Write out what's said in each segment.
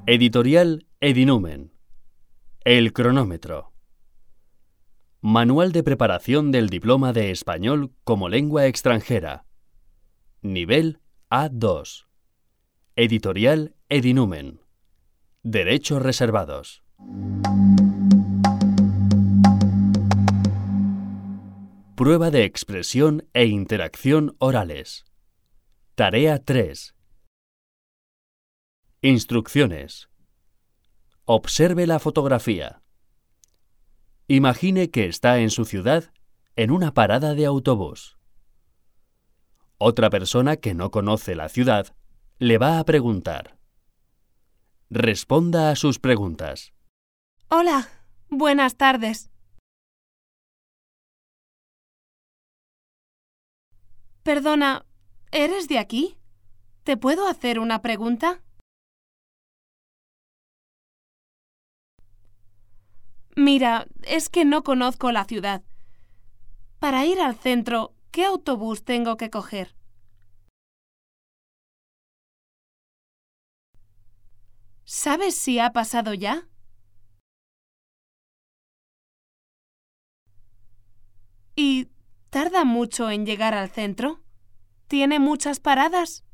Editorial Edinumen. El cronómetro. Manual de preparación del diploma de español como lengua extranjera. Nivel A2. Editorial Edinumen. Derechos reservados. Prueba de expresión e interacción orales. Tarea 3. Instrucciones. Observe la fotografía. Imagine que está en su ciudad en una parada de autobús. Otra persona que no conoce la ciudad le va a preguntar. Responda a sus preguntas. Hola, buenas tardes. Perdona, ¿eres de aquí? ¿Te puedo hacer una pregunta? Mira, es que no conozco la ciudad. Para ir al centro, ¿qué autobús tengo que coger? ¿Sabes si ha pasado ya? ¿Y tarda mucho en llegar al centro? ¿Tiene muchas paradas?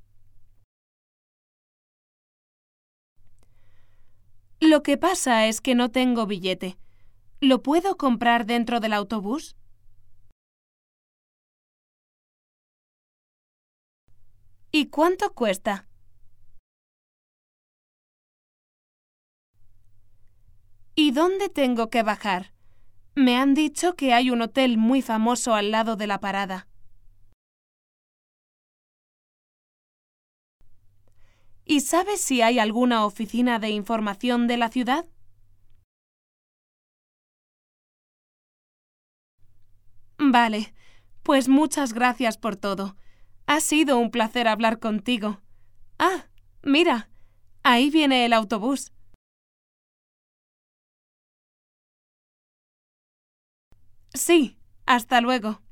Lo que pasa es que no tengo billete. ¿Lo puedo comprar dentro del autobús? ¿Y cuánto cuesta? ¿Y dónde tengo que bajar? Me han dicho que hay un hotel muy famoso al lado de la parada. ¿Y sabes si hay alguna oficina de información de la ciudad? Vale, pues muchas gracias por todo. Ha sido un placer hablar contigo. Ah, mira, ahí viene el autobús. Sí, hasta luego.